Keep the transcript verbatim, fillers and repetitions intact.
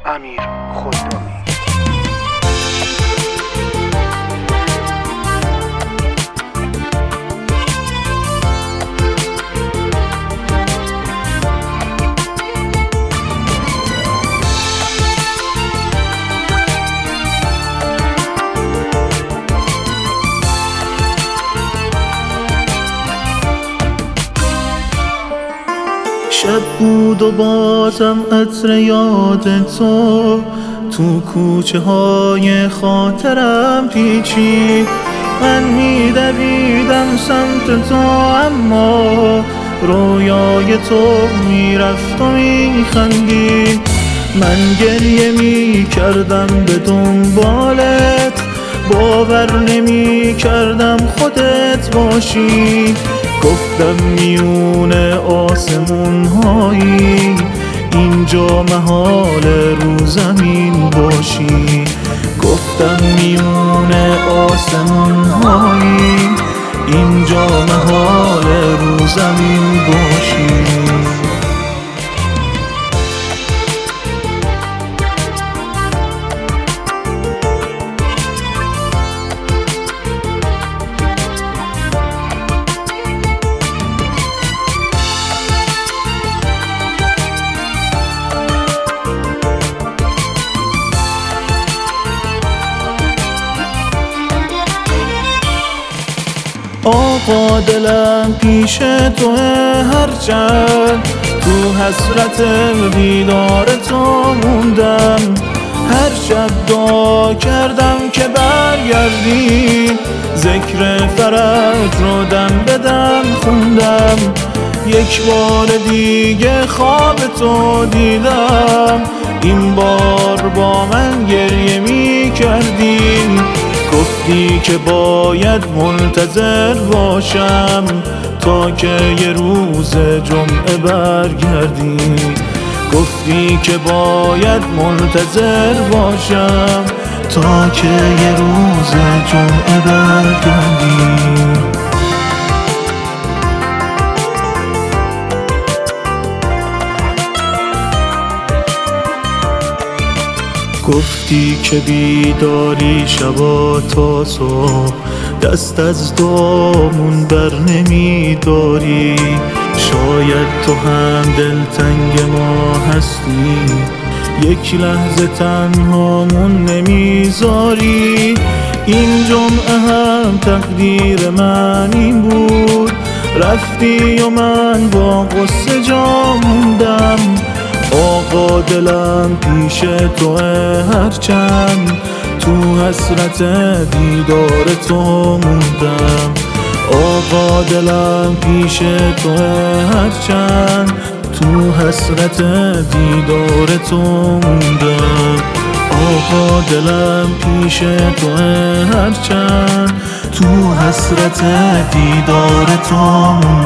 امیر خدامی. شب بود و بازم عطر یاد تو تو کوچه های خاطرم پیچید. من میدویدم سمت تو اما رویای تو میرفت و میخندید. من گریه میکردم به دنبالت، باور نمیکردم خودت باشی. گفتم میون آسمون هایی اینجا محال رو زمین باشی. گفتم میون آسمون هایی اینجا محال رو زمین باشی. آقا دلم پیش تو هرچند تو حسرت دیدار تو موندم. هر شب دعا کردم که برگردی، ذکر فرج رو دم به دم خوندم. یک بار دیگه خواب تو دیدم، این بار با من گریه می کردیم. گفتی که باید منتظر باشم تا که یه روز جمعه برگردی. گفتی که باید منتظر باشم تا که یه روز جمعه برگردی. گفتی که بیداری شبا تا صبح، دست از دعامون بر نمیداری. شاید تو هم دلتنگ ما هستی، یک لحظه تنهامون نمیذاری. این جمعه هم تقدیر من این بود، رفتی و من با غصه جا موندم. آقا دلم پیش تو هرچند تو حسرت دیدار تو موندم. آقا دلم پیش تو هرچند تو حسرت دیدار تو موندم. آقا دلم پیش تو هرچند تو حسرت دیدار تو موندم.